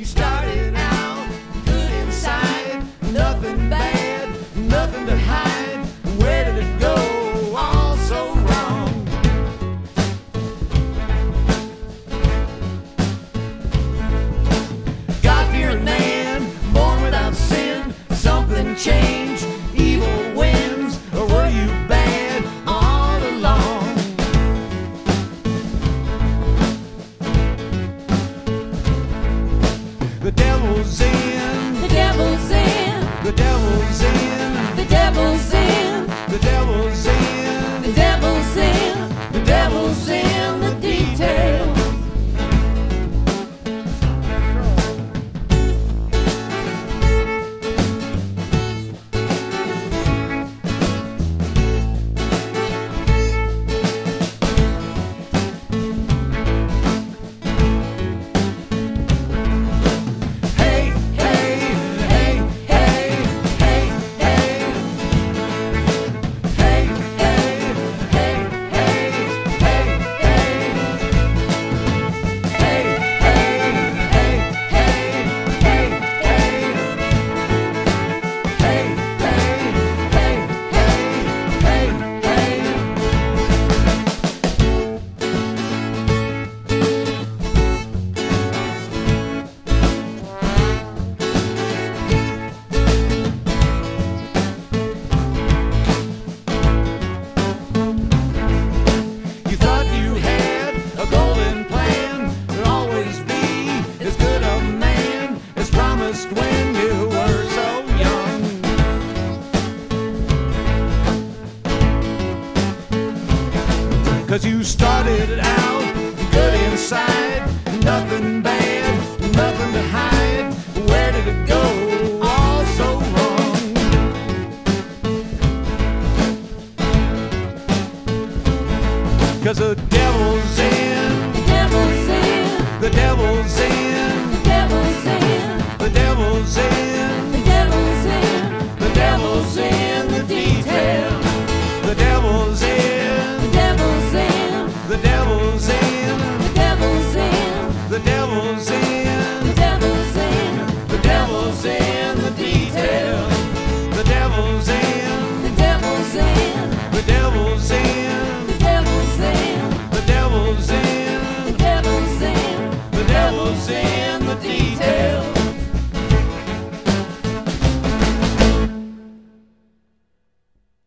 You started out good inside, nothing bad, nothing to hide. Where did it go? All so wrong. God-fearing man, born without sin. Something changed, evil wins, or were you bad all along? The devil's in, The devil's in, the devil's in, the devil's in, the devil's in.